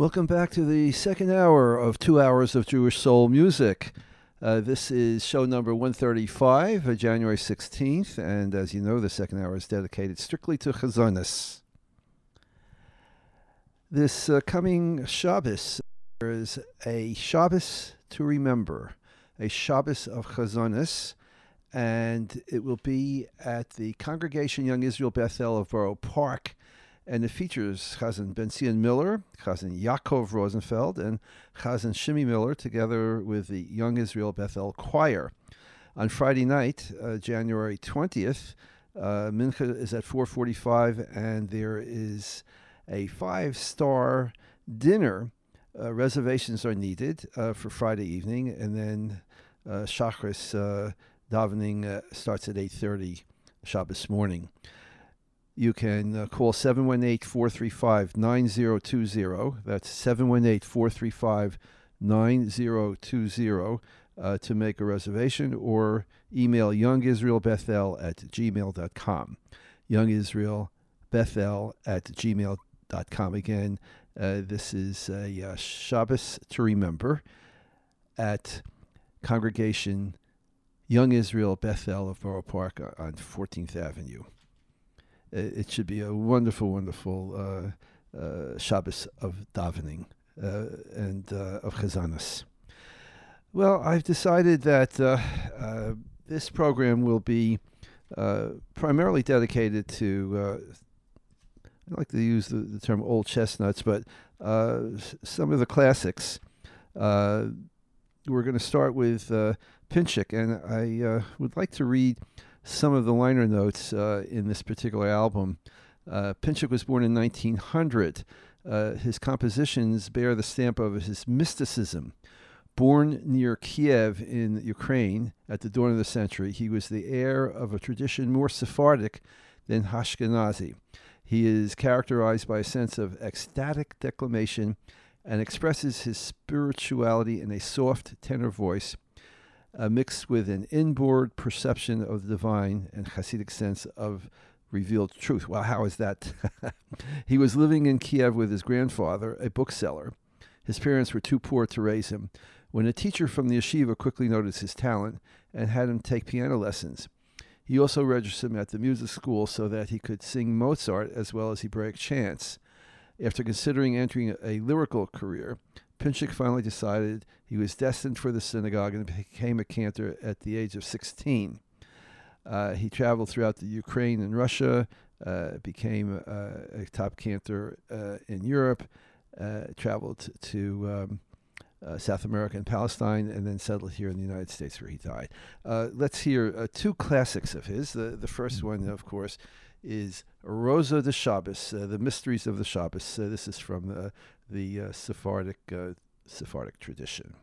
Welcome back to the second hour of 2 hours of Jewish soul music. This is show number 135, January 16th, and as you know, the second hour is dedicated strictly to Chazonis. This coming Shabbos, there is a Shabbos to remember, a Shabbos of Chazonis, and it will be at the Congregation Young Israel Bethel of Borough Park. And it features Chazan Ben-Zion Miller, Chazan Yaakov Rosenfeld, and Chazan Shimi Miller, together with the Young Israel Bethel Choir. On Friday night, January 20th, Mincha is at 4:45, and there is a 5-star dinner. Reservations are needed for Friday evening, and then Shachris davening starts at 8:30 Shabbos morning. You can call 718-435-9020. That's 718-435-9020 to make a reservation, or email youngisraelbethel@gmail.com. youngisraelbethel@gmail.com. Again, this is a Shabbos to remember at Congregation Young Israel Bethel of Borough Park on 14th Avenue. It should be a wonderful, wonderful Shabbos of davening and of chazanas. Well, I've decided that this program will be primarily dedicated to, I like to use the term old chestnuts, but some of the classics. We're going to start with Pinchik, and I would like to read some of the liner notes in this particular album. Pinchik was born in 1900. His compositions bear the stamp of his mysticism. Born near Kiev in Ukraine at the dawn of the century, he was the heir of a tradition more Sephardic than Ashkenazi. He is characterized by a sense of ecstatic declamation and expresses his spirituality in a soft tenor voice, mixed with an inboard perception of the divine and Hasidic sense of revealed truth. Well, how is that? He was living in Kiev with his grandfather, a bookseller. His parents were too poor to raise him. When a teacher from the yeshiva quickly noticed his talent and had him take piano lessons, he also registered him at the music school so that he could sing Mozart as well as Hebraic chants. After considering entering a lyrical career, Pinchik finally decided he was destined for the synagogue and became a cantor at the age of 16. He traveled throughout the Ukraine and Russia, became a top cantor in Europe, traveled to South America and Palestine, and then settled here in the United States, where he died. Let's hear two classics of his. The first one, of course, is Rosa de Shabbos, the Mysteries of the Shabbos. This is from the Sephardic tradition.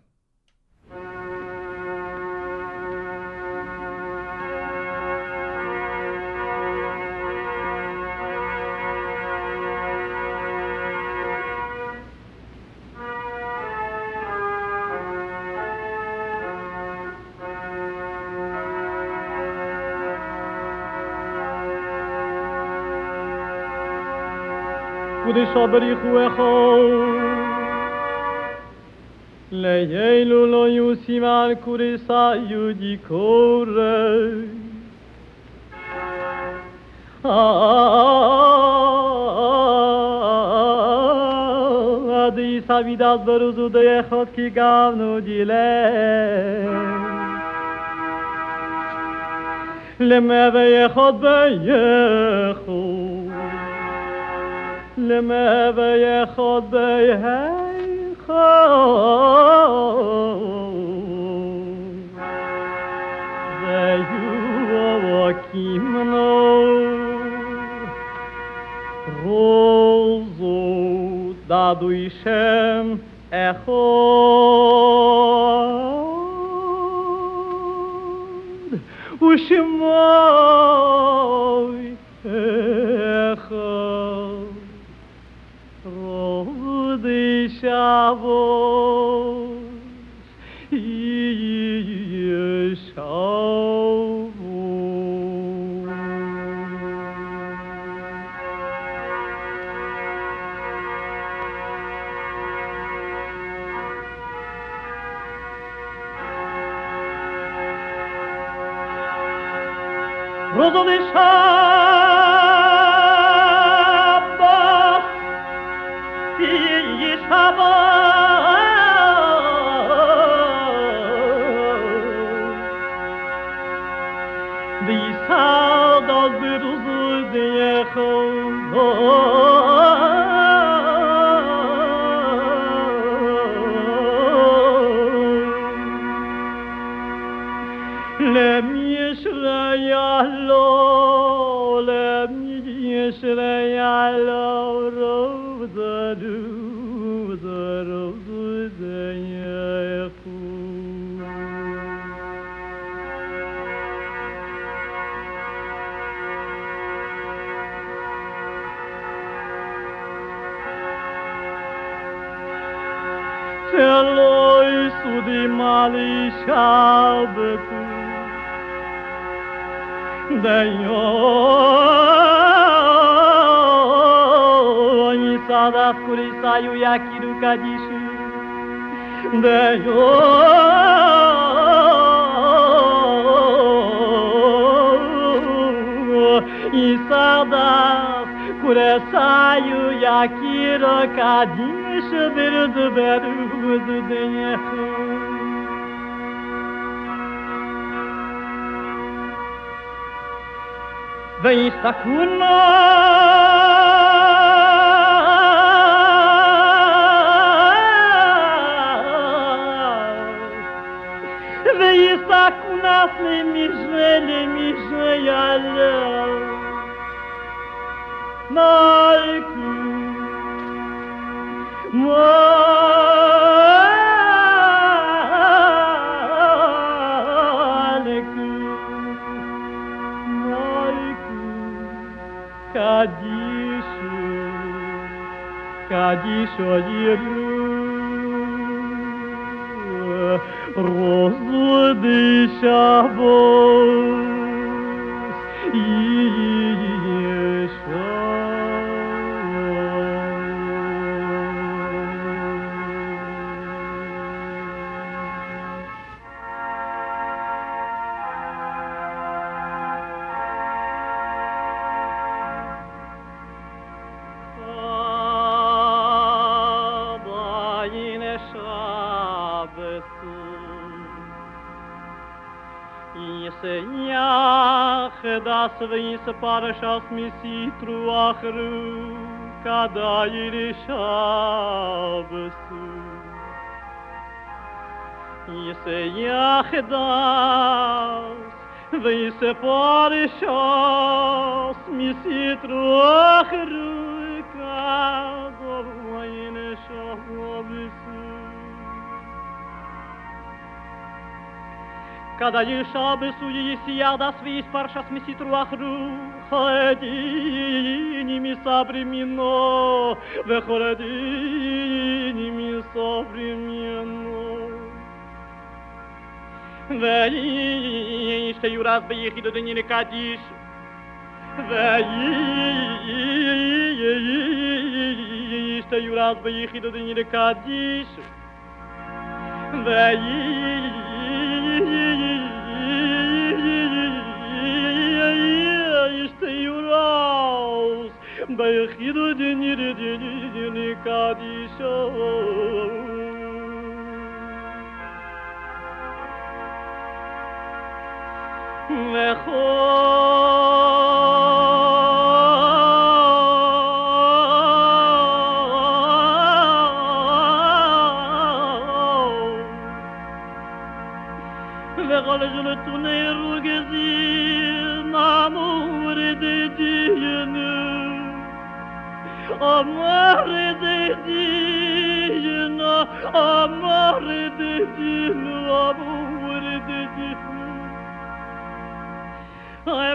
קודשא בריחו ליילו לא יוסים על קודשא יודי קורא עדי סבידס ברוזו דייחוד כי גבנו דילה למבה יחוד בייחוד لما بياخد بياخد زيو وكيمنو روزو دادو يشم اخود وشموي اخود Rodi Shavuos Yeshavos Rozo de Shabbos, Yi Shabbos, Di Saldos Beruzu de Lem yeshrayalo, lem yeshrayalo, roza zayafu. Celoi sudi mali shabtu. Dayo ni sada kurisayu yakiru kadishu Dayo ni sada kurisayu yakiru kadishu Berudu denyehu Veistakuna le yalla Malku Kadisho yeru Rozu de Shabbos Das vins parashas misitru achru kadayir Shabbos Yiseyach das vins parashas misitru achru kadayir Shabbos Kada Shabbos yisiach das vis parshas misitru achru Choledini misabri mino Vecholedini misabri mino Ve'ishte yuraz beyichidu denine kadish Ve'ishte yuraz beyichidu denine kadish Beyichidu denine kadish Vechol jletunei rugezin amur de dinu Amor de dinu Amor de dinu Amor de dinu Ay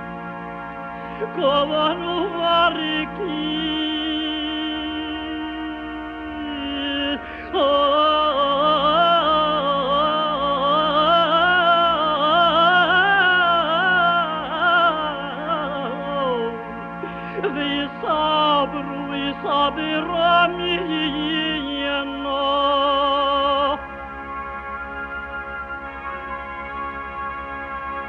Como no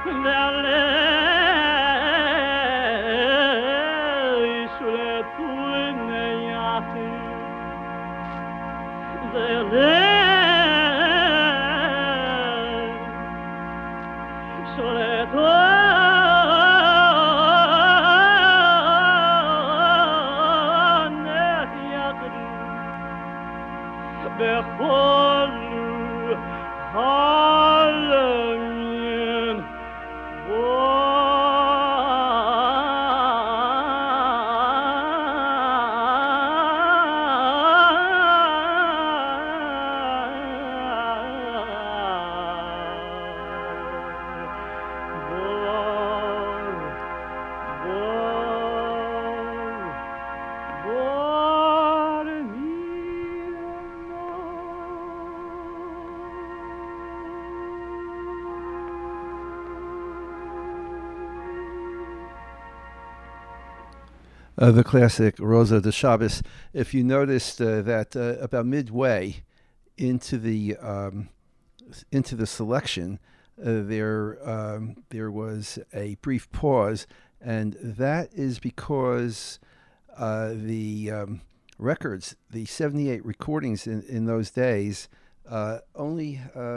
The classic Rosa de Shabbos. If you noticed that about midway into the selection, there was a brief pause, and that is because the records, the 78 recordings in those days, only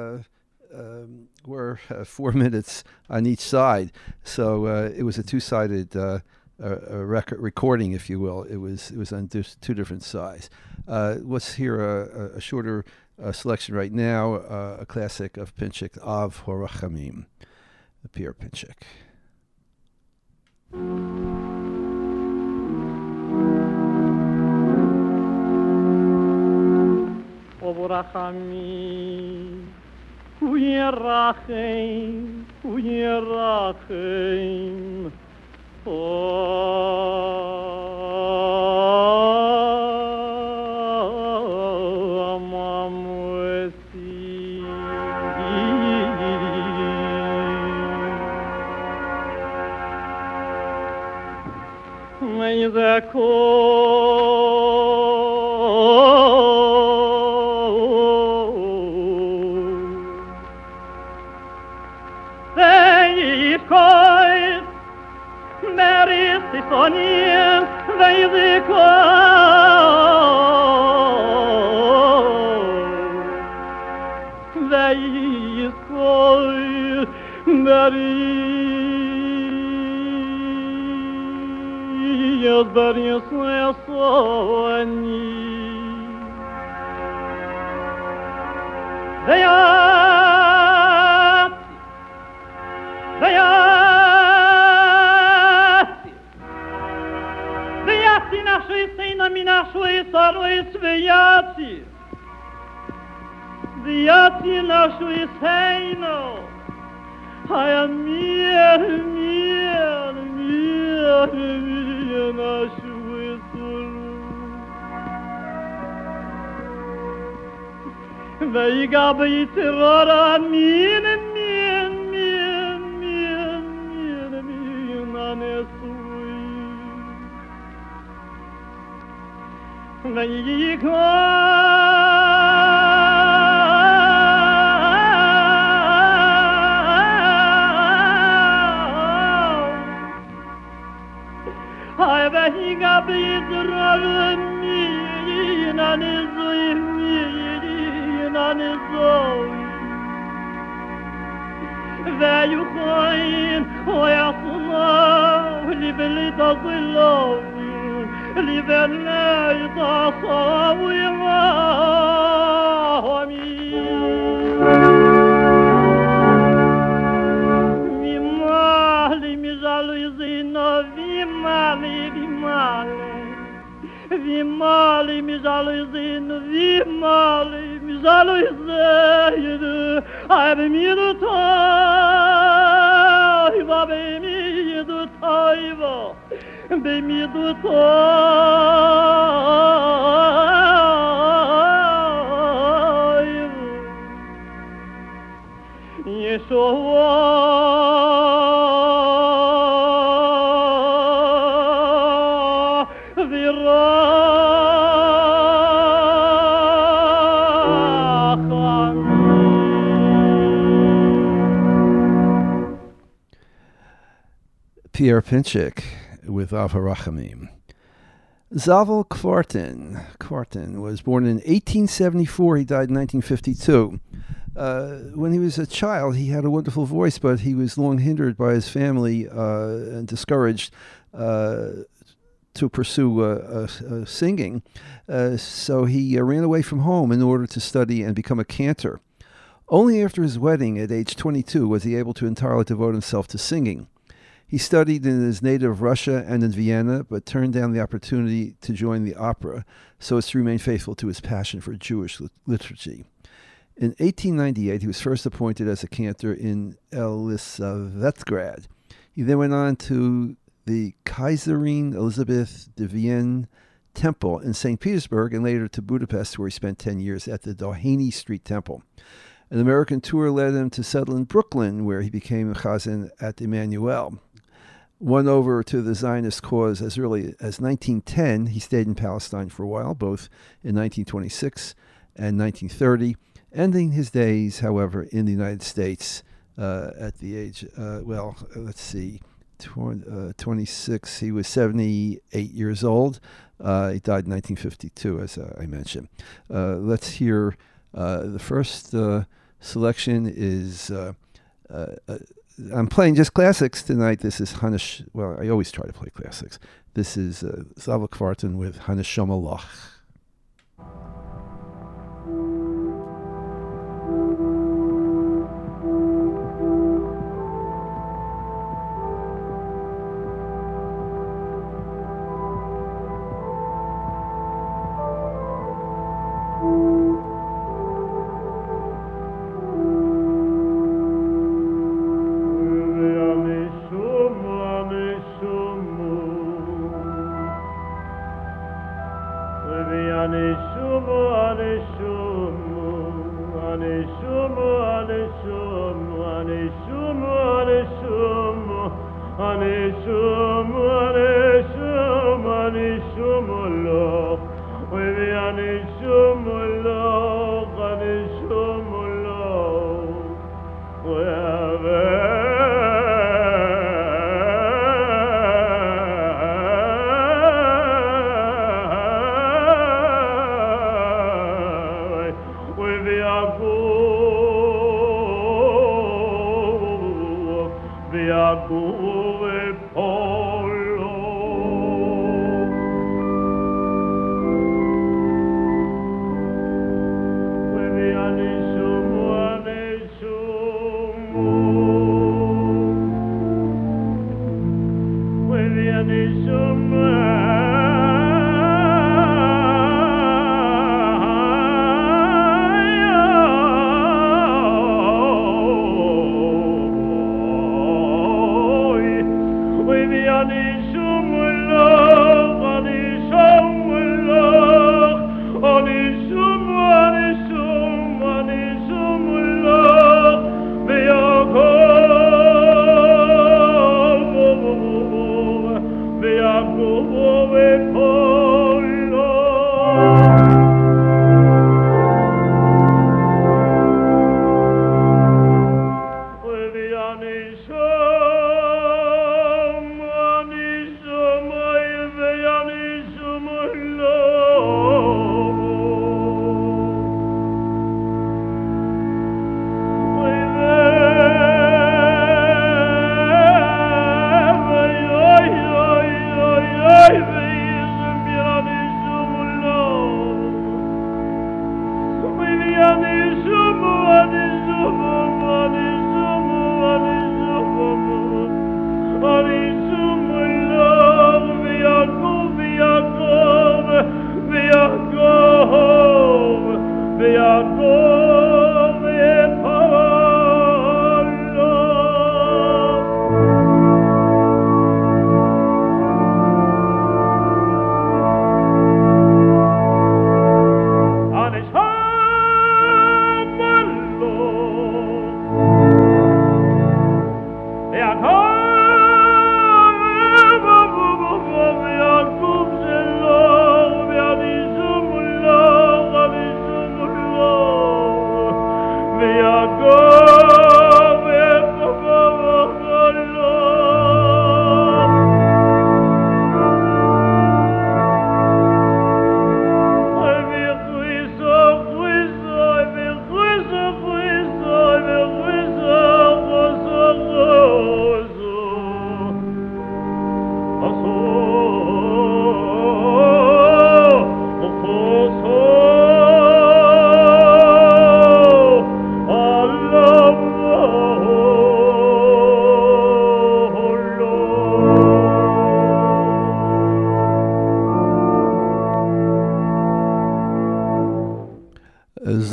were 4 minutes on each side. So it was a two-sided a record recording, if you will. It was on two different sides. Let's hear a shorter selection right now, a classic of Pinchik, Av Horachamim, the Pierre Pinchik. Horachamim, Uyerachem, Uyerachem. Soniem veiziko veiziko berias berias soni Нашої старої свияці, свияці нашої сейно, а я мір нашу висору. Вейгаби і терора мін нанесу. Vimali mi žaluzin, vimali mi žaluzin, aj be mi do tajva, be mi do tajva, be mi do tajva. Yeshua Pierre Pinchik with Avarachamim. Zavel Kvartin was born in 1874. He died in 1952. When he was a child, he had a wonderful voice, but he was long hindered by his family and discouraged to pursue singing. So he ran away from home in order to study and become a cantor. Only after his wedding at age 22 was he able to entirely devote himself to singing. He studied in his native Russia and in Vienna, but turned down the opportunity to join the opera so as to remain faithful to his passion for Jewish liturgy. In 1898, he was first appointed as a cantor in Elisabethgrad. He then went on to the Kaiserin Elizabeth de Vienne Temple in St. Petersburg and later to Budapest, where he spent 10 years at the Doheny Street Temple. An American tour led him to settle in Brooklyn, where he became a chazan at Emmanuel. Won over to the Zionist cause as early as 1910, he stayed in Palestine for a while, both in 1926 and 1930, ending his days, however, in the United States at the age, 26. He was 78 years old. He died in 1952, as I mentioned. Let's hear the first selection is... I'm playing just classics tonight. This is I always try to play classics. This is Zavel Kvartin with Haneshama Lach.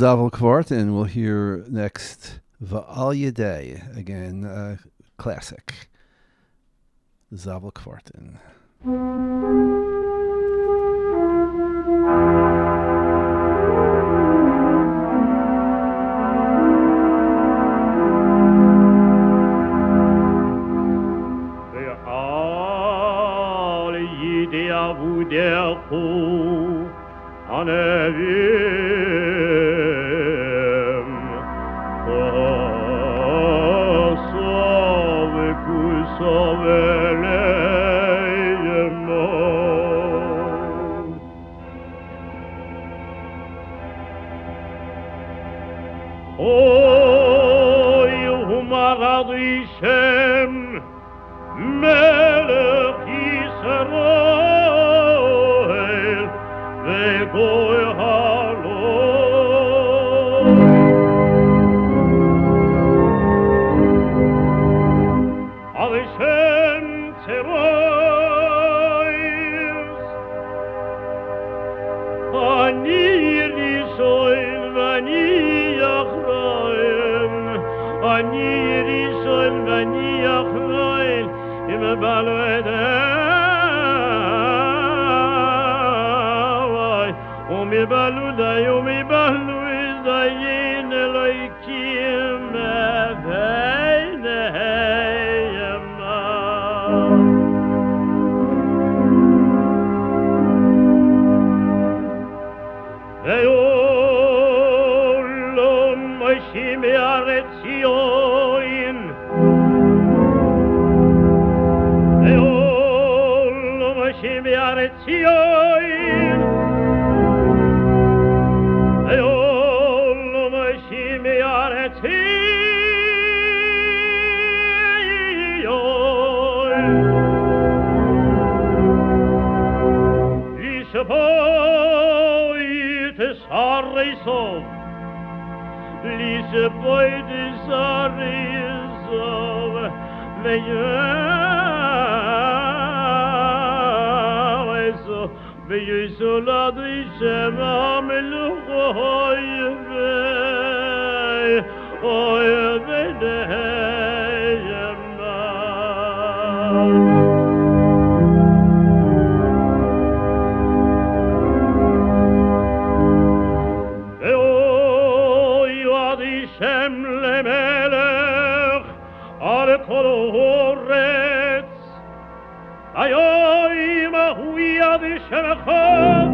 Zavel Kvart, and we'll hear next Va'al Yadei, again, classic. Zavel Kvartin. Va'al Yadei Avudechu Anevim Kosov Kusov Oy Humarad Ishem Melech Yisrael Ve'goy Halom Hashem Tzerois Ani Yisrael V'ani Ani Rishon v'ani Achroel im balu edavai umi balu day umi balu izayin Elokim v'eineheyem ve'olom moshim yaretz Zion ve'olom moshim yaretz Zion ve'olom moshim yaretz Zion Lisboit Sarisov Lisboit Sarisov Ve'yizolad Ishem HaMelech Oyevei Hashem lemelech al kol haaretz Hayom hu yad Hashem echad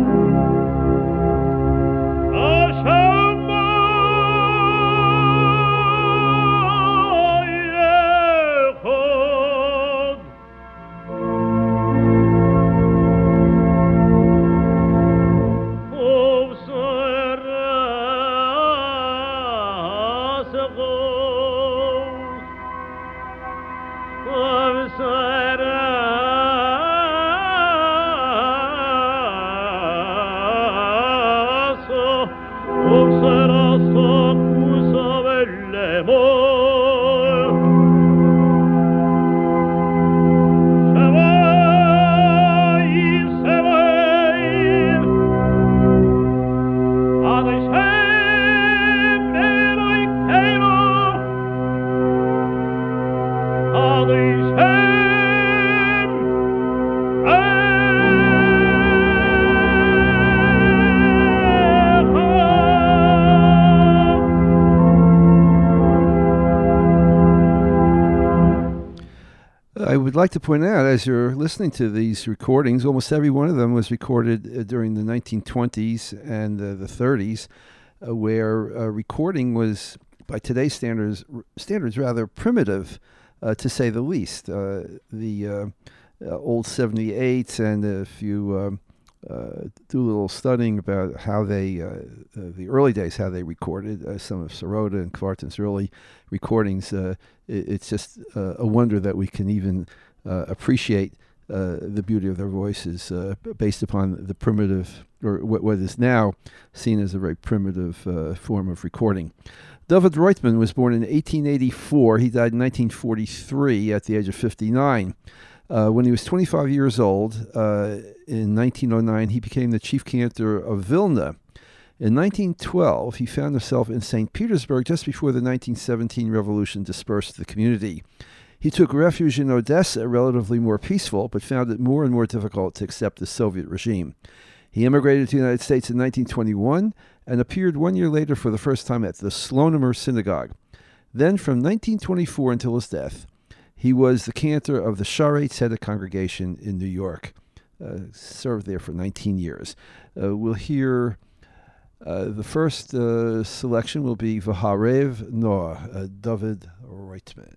Hashamayim echad I would like to point out, as you're listening to these recordings, almost every one of them was recorded during the 1920s and the 30s, where recording was, by today's standards rather primitive, to say the least. The old 78s, and if you do a little studying about how they, the early days, how they recorded some of Sirota and Kvartin's early recordings, it's just a wonder that we can even appreciate the beauty of their voices based upon the primitive, or what is now seen as a very primitive form of recording. David Reutemann was born in 1884. He died in 1943 at the age of 59. When he was 25 years old, in 1909, he became the chief cantor of Vilna. In 1912, he found himself in St. Petersburg just before the 1917 revolution dispersed the community. He took refuge in Odessa, relatively more peaceful, but found it more and more difficult to accept the Soviet regime. He immigrated to the United States in 1921 and appeared 1 year later for the first time at the Slonemer Synagogue. Then, from 1924 until his death, he was the cantor of the Shaarei Tzedek congregation in New York. Served there for 19 years. We'll hear the first selection will be V'harev Noah, David Reitman.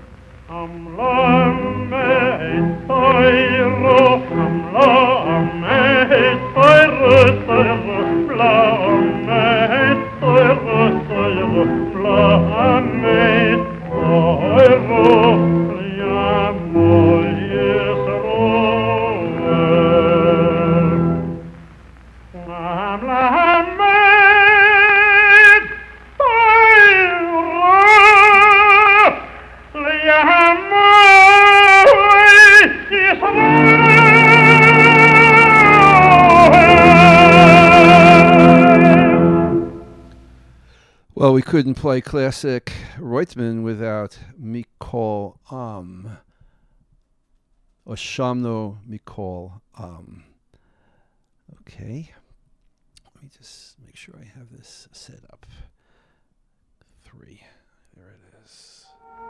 Am Well, we couldn't play classic Reutemann without Mikol or Shamno Mikol. Okay. Let me just make sure I have this set up. 3. There it is.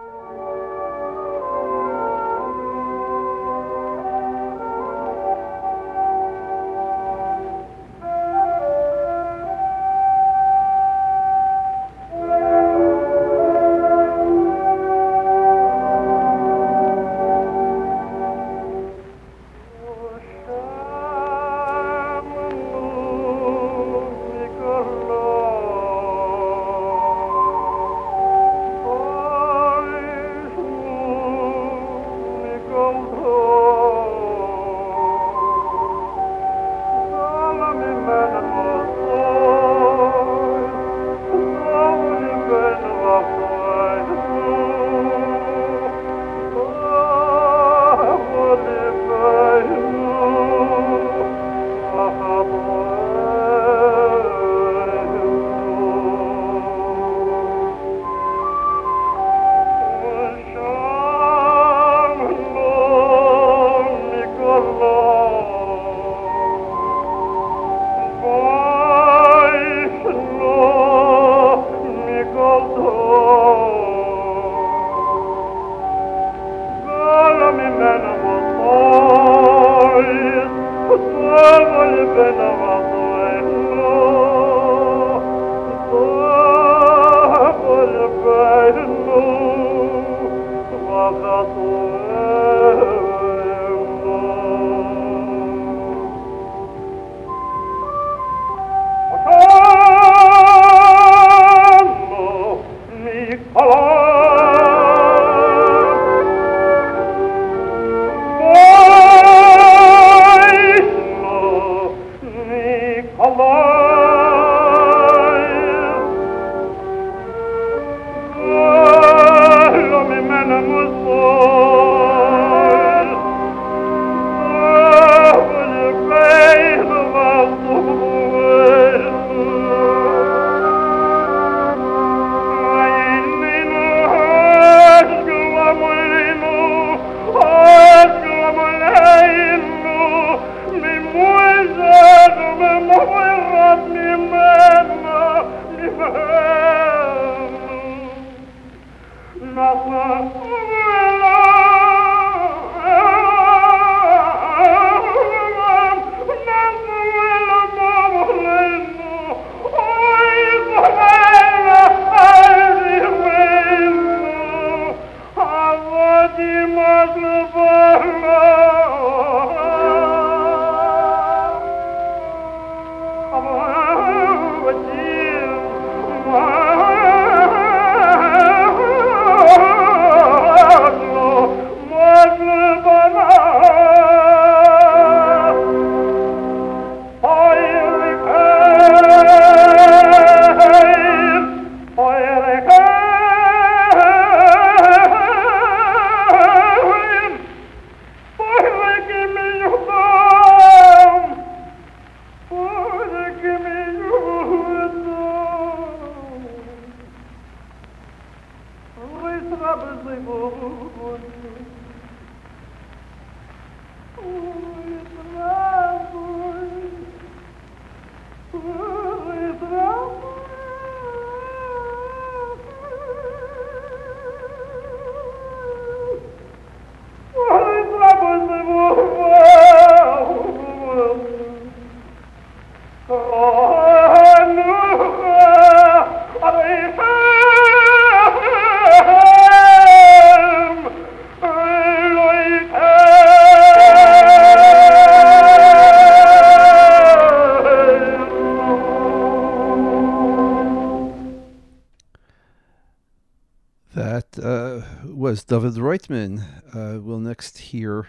Was David Reutemann. We'll next hear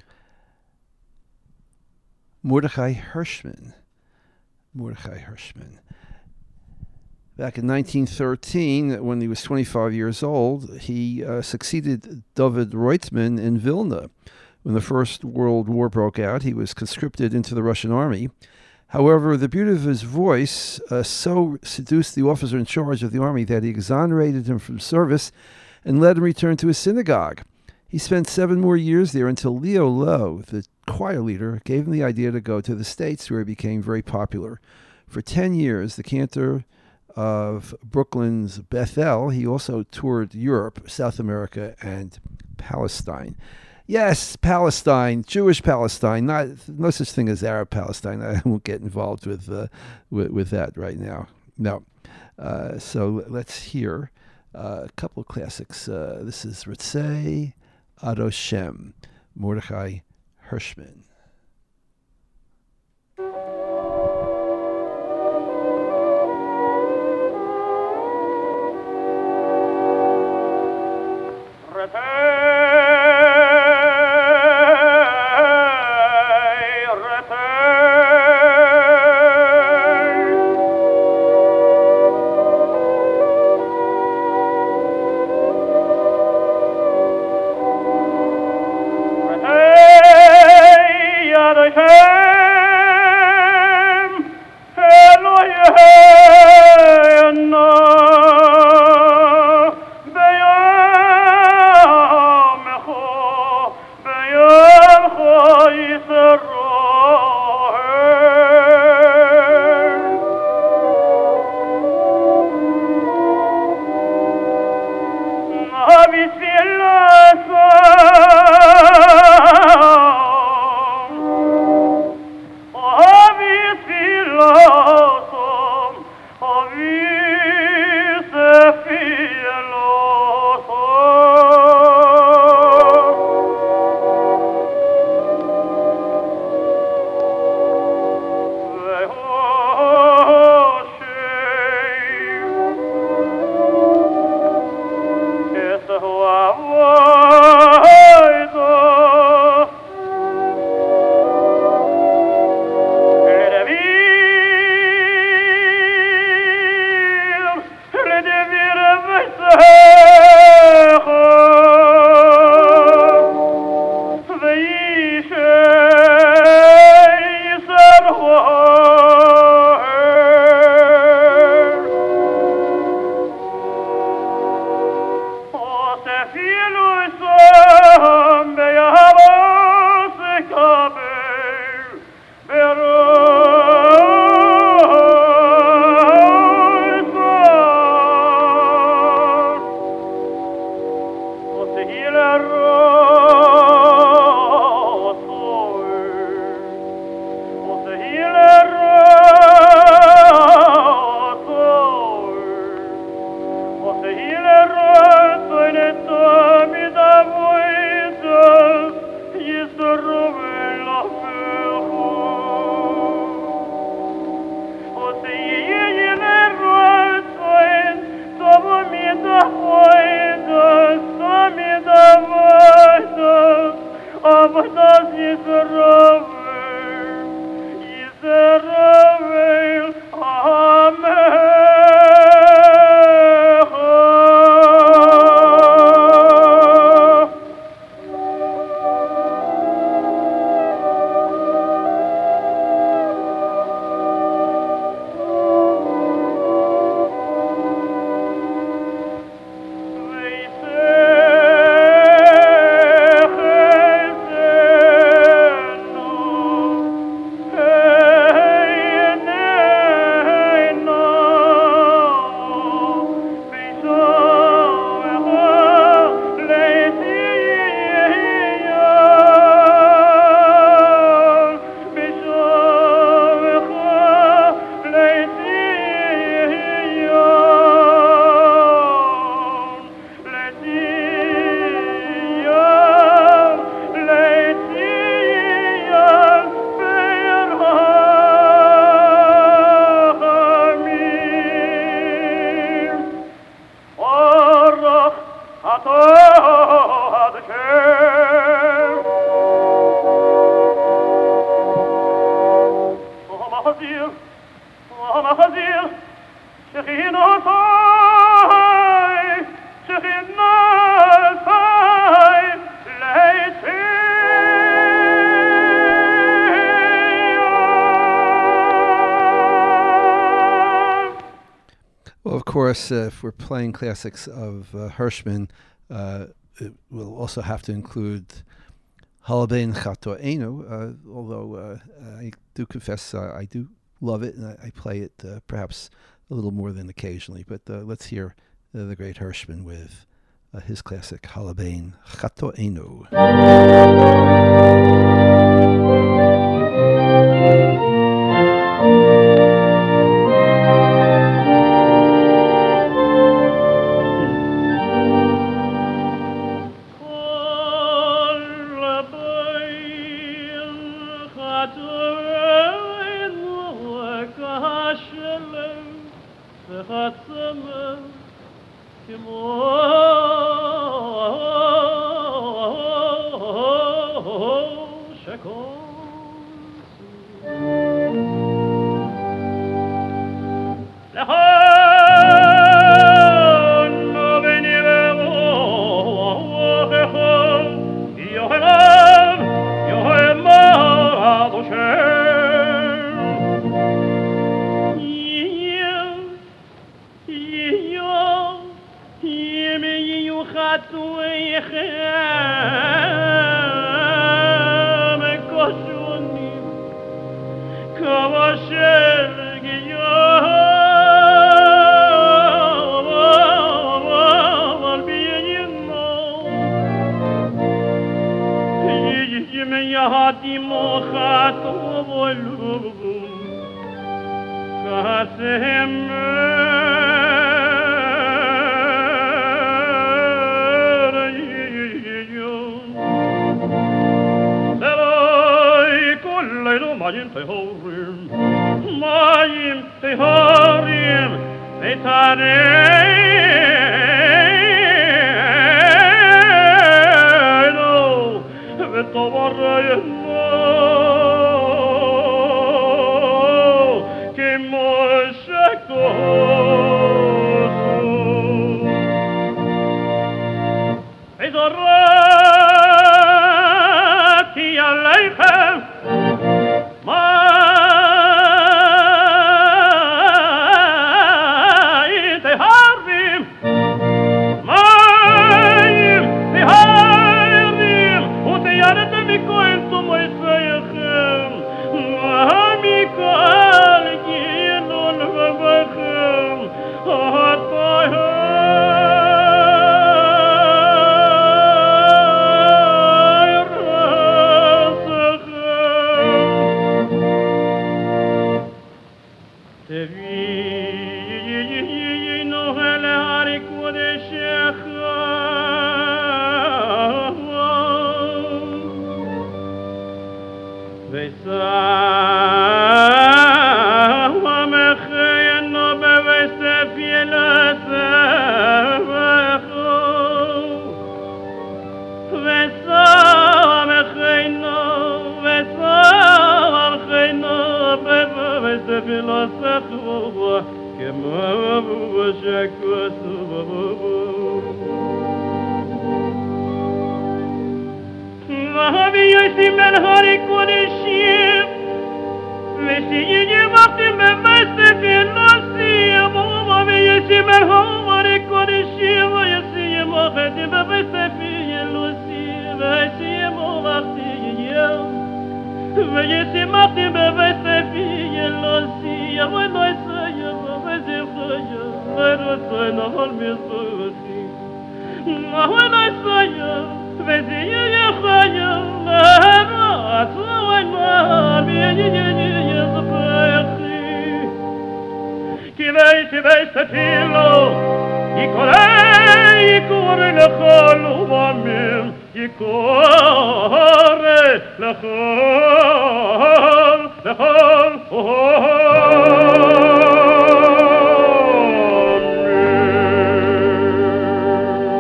Mordechai Hirschman. Back in 1913, when he was 25 years old, he succeeded David Reutemann in Vilna. When the First World War broke out, he was conscripted into the Russian army. However, the beauty of his voice so seduced the officer in charge of the army that he exonerated him from service and let him return to his synagogue. He spent 7 more years there until Leo Lowe, the choir leader, gave him the idea to go to the States, where he became very popular. For 10 years, the cantor of Brooklyn's Bethel, he also toured Europe, South America, and Palestine. Yes, Palestine, Jewish Palestine, no such thing as Arab Palestine. I won't get involved with that right now. No. So let's hear a couple of classics. This is Ritzei Adoshem, Mordechai Hirschman. course, if we're playing classics of Hirschman, we'll also have to include Halabein Chatoenu, although I do confess I do love it, and I play it perhaps a little more than occasionally. But let's hear the great Hirschman with his classic Halabein Chatoenu.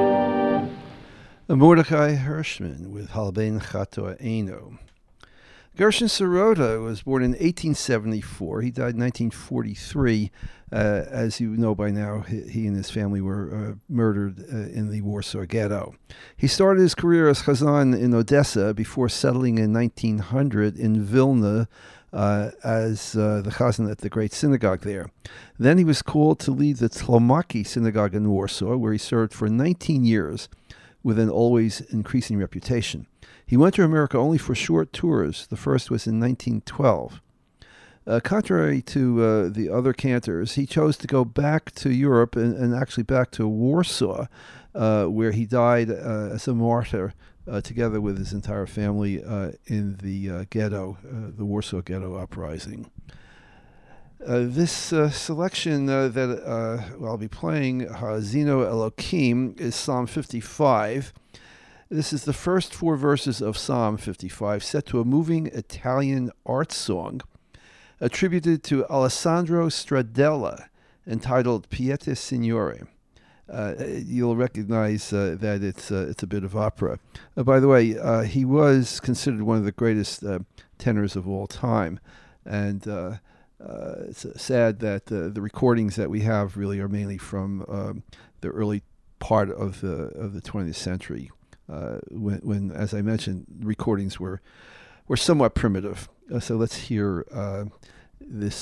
Mordechai Hirschman with Halabein Chatoenu. Gershon Sirota was born in 1874. He died in 1943. As you know by now, he and his family were murdered in the Warsaw Ghetto. He started his career as chazan in Odessa before settling in 1900 in Vilna as the chazan at the Great Synagogue there. Then he was called to lead the Tlomaki Synagogue in Warsaw, where he served for 19 years with an always increasing reputation. He went to America only for short tours. The first was in 1912. Contrary to the other cantors, he chose to go back to Europe and actually back to Warsaw, where he died as a martyr together with his entire family in the ghetto, the Warsaw Ghetto Uprising. This selection that I'll be playing, Ha'azino Elokim, is Psalm 55. This is the first 4 verses of Psalm 55, set to a moving Italian art song attributed to Alessandro Stradella, entitled Pieta Signore. You'll recognize that it's a bit of opera. By the way, he was considered one of the greatest tenors of all time, and it's sad that the recordings that we have really are mainly from the early part of the 20th century. When, as I mentioned, recordings were somewhat primitive. So let's hear this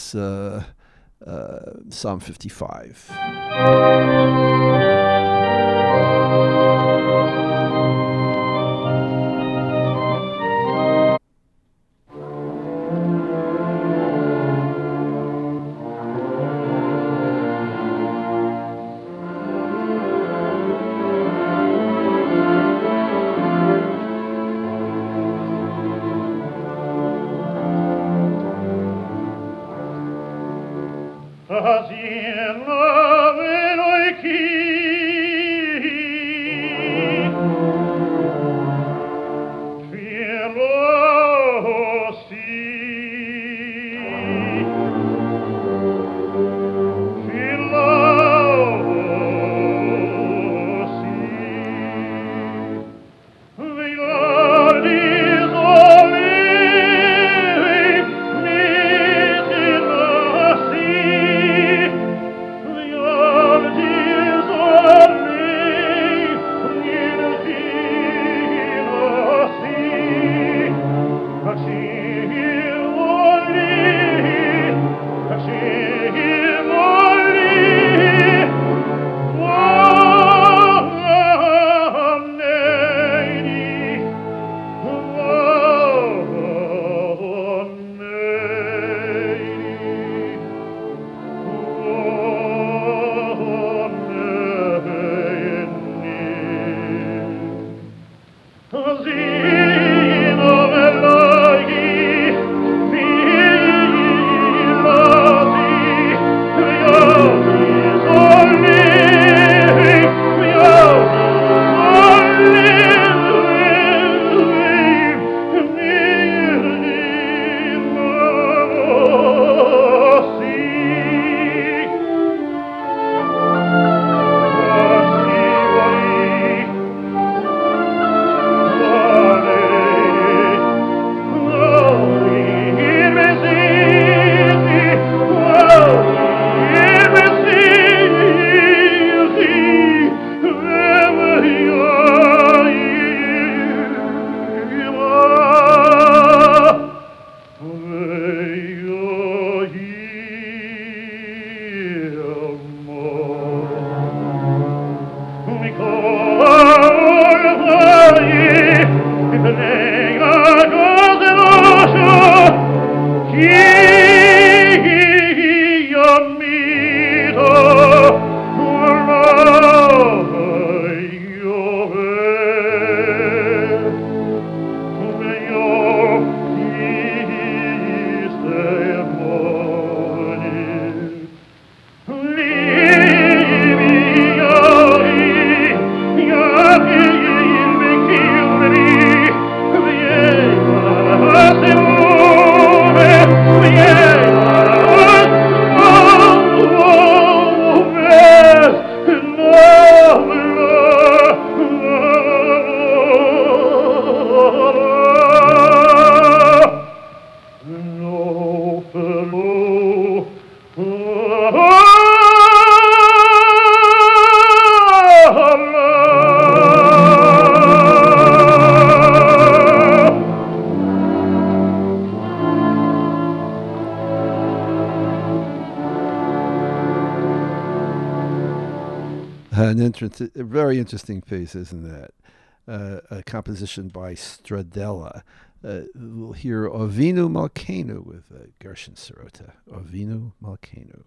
Psalm 55. The A very interesting piece, isn't that? A composition by Stradella. We'll hear Avinu Malkeinu with Gershon Sirota. Avinu Malkeinu.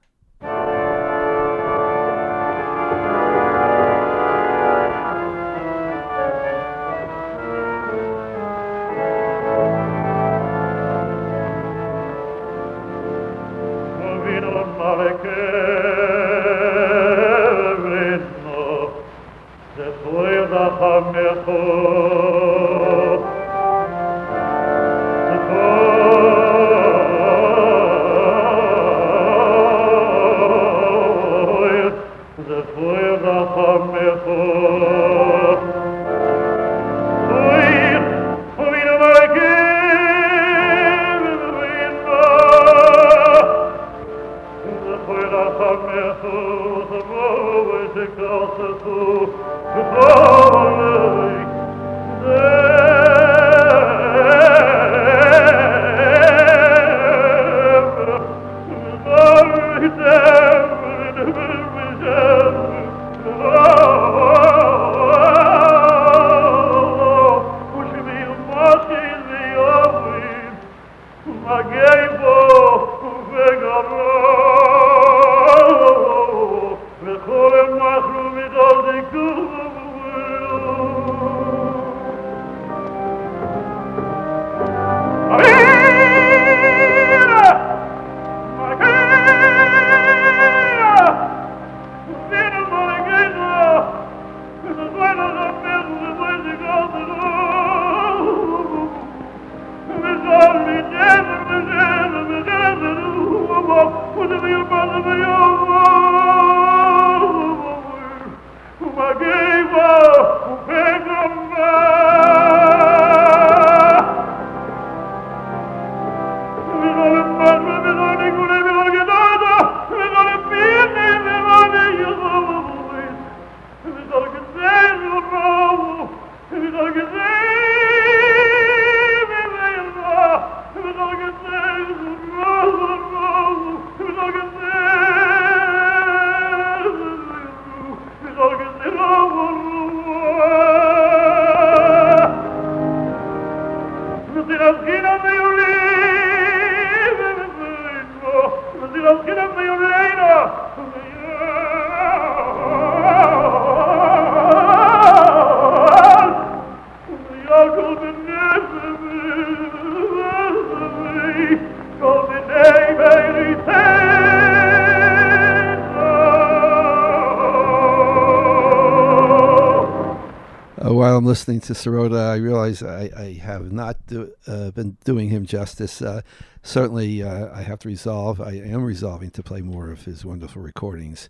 While I'm listening to Sirota, I realize I have not been doing him justice. Certainly, I have to resolve. I am resolving to play more of his wonderful recordings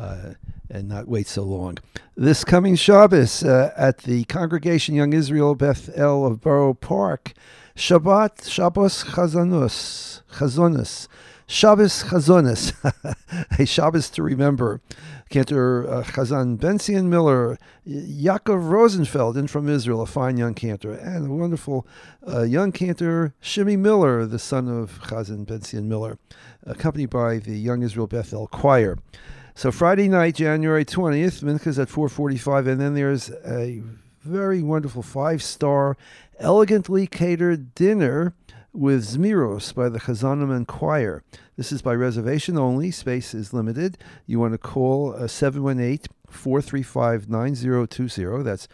and not wait so long. This coming Shabbos at the Congregation Young Israel Beth El of Borough Park, Shabbos Chazonos, Shabbos Chazonos, a Shabbos to remember. Cantor Chazan Benzion Miller, Yaakov Rosenfeld, in from Israel, a fine young cantor, and a wonderful young cantor, Shimi Miller, the son of Chazan Benzion Miller, accompanied by the Young Israel Bethel Choir. So Friday night, January 20th, Minchas at 4:45, and then there's a very wonderful 5-star, elegantly catered dinner with Zmiros by the Chazanim and Choir. This is by reservation only. Space is limited. You want to call 718-435-9020. That's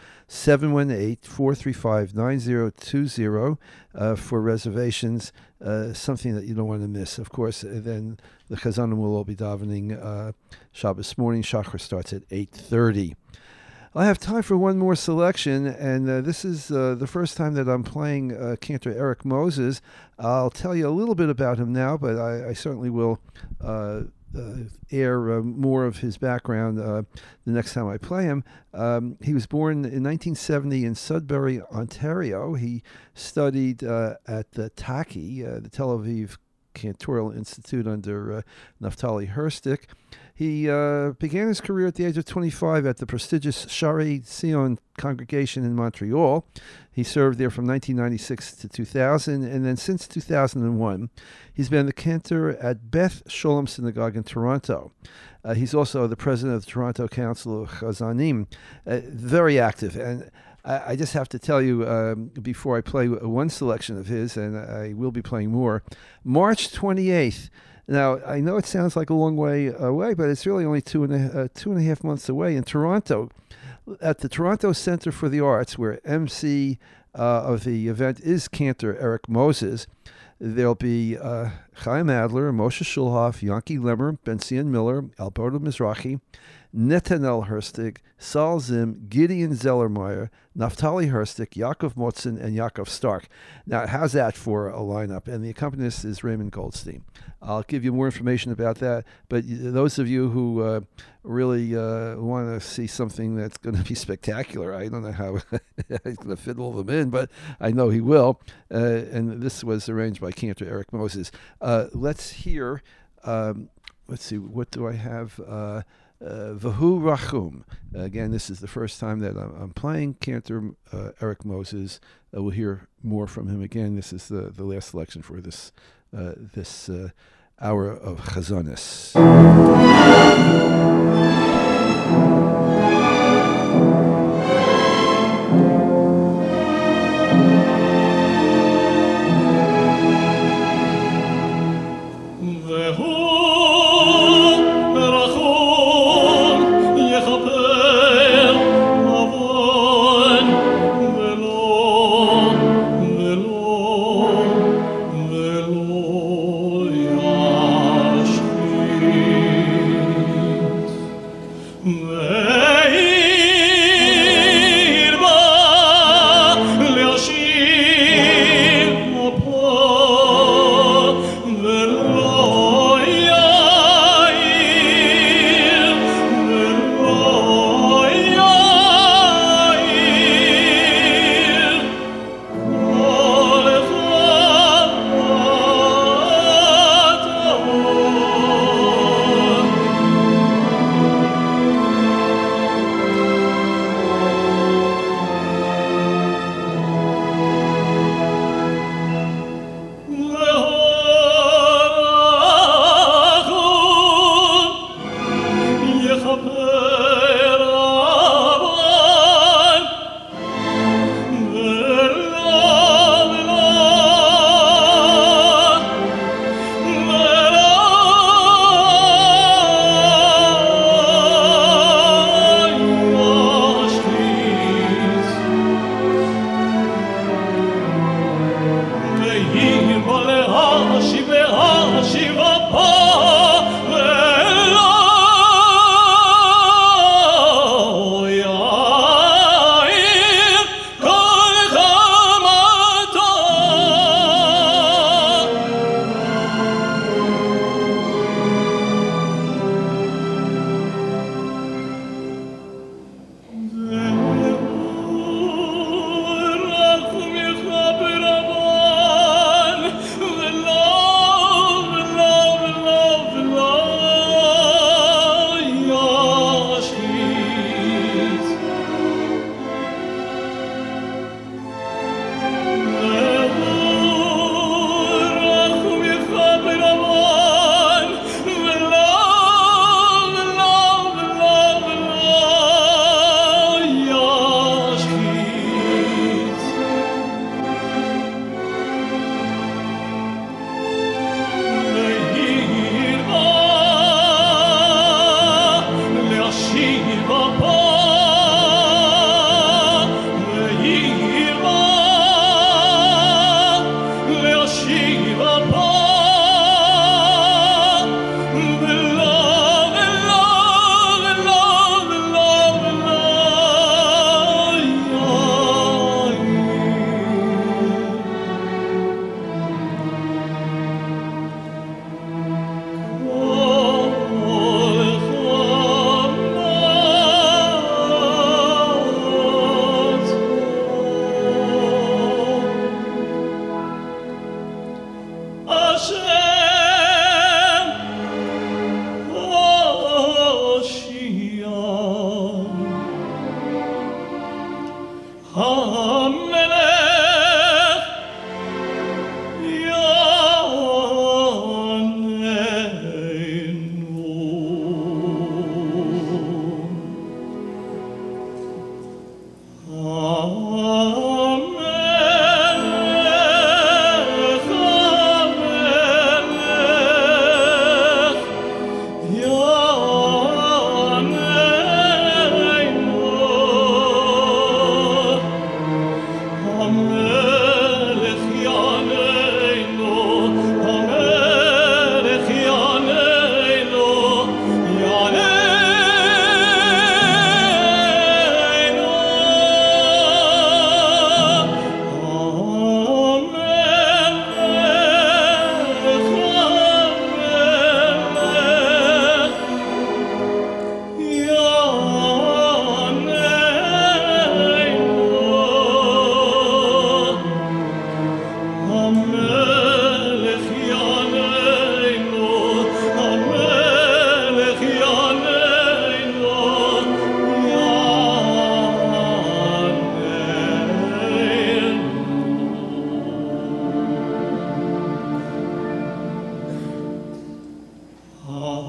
718-435-9020 for reservations. Something that you don't want to miss. Of course, then the Chazanim will all be davening Shabbos morning. Shachar starts at 8:30. I have time for one more selection, and this is the first time that I'm playing Cantor Eric Moses. I'll tell you a little bit about him now, but I certainly will air more of his background the next time I play him. He was born in 1970 in Sudbury, Ontario. He studied at the TACI, the Tel Aviv Cantorial Institute under Naftali Herstik. He began his career at the age of 25 at the prestigious Shari Zion congregation in Montreal. He served there from 1996 to 2000, and then since 2001, he's been the cantor at Beth Sholem Synagogue in Toronto. He's also the president of the Toronto Council of Chazanim, very active. And I just have to tell you, before I play one selection of his, and I will be playing more, March 28th. Now, I know it sounds like a long way away, but it's really only two and a half months away in Toronto, at the Toronto Center for the Arts, where MC of the event is cantor Eric Moses. There'll be Chaim Adler, Moshe Shulhoff, Yanki Lemmer, Ben-Zion Miller, Alberto Mizrahi, Netanel Herstik, Sal Zim, Gideon Zellermeyer, Naftali Herstik, Yaakov Motzen, and Yaakov Stark. Now, how's that for a lineup? And the accompanist is Raymond Goldstein. I'll give you more information about that, but those of you who really want to see something that's going to be spectacular, I don't know how he's going to fit all of them in, but I know he will. And this was arranged by cantor Eric Moses. Let's hear, let's see, what do I have? Vahu Rachum. Again, this is the first time that I'm playing cantor Eric Moses. We'll hear more from him again. This is the last selection for this hour of Chazonis. Yeah.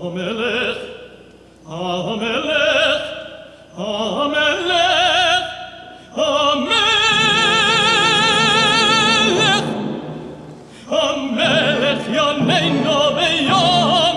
המלך, המלך, המלך, המלך, המלך ימינו ביום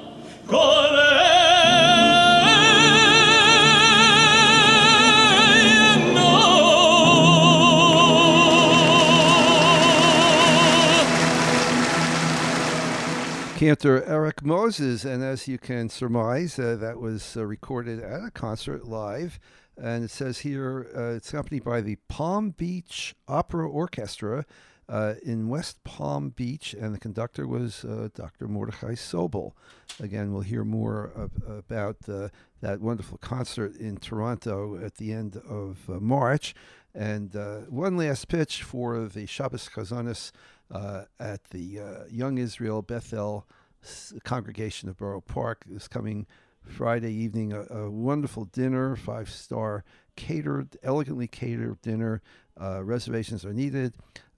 Cantor Eric Moses, and as you can surmise, that was recorded at a concert live, and it says here it's accompanied by the Palm Beach Opera Orchestra in West Palm Beach, and the conductor was Dr. Mordechai Sobel. Again, we'll hear more about that wonderful concert in Toronto at the end of March. And one last pitch for the Shabbos Chazonis at the Young Israel Bethel congregation of Borough Park this coming Friday evening. A wonderful dinner, 5-star catered, elegantly catered dinner. Reservations are needed.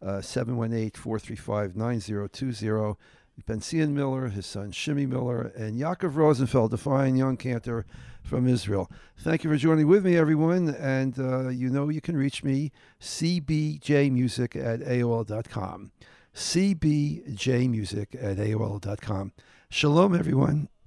718-435-9020. Ben-Zion Miller, his son Shimmy Miller, and Yaakov Rosenfeld, the fine young cantor from Israel. Thank you for joining with me, everyone. And you know you can reach me, cbjmusic@aol.com. cbjmusic@aol.com. Shalom, everyone.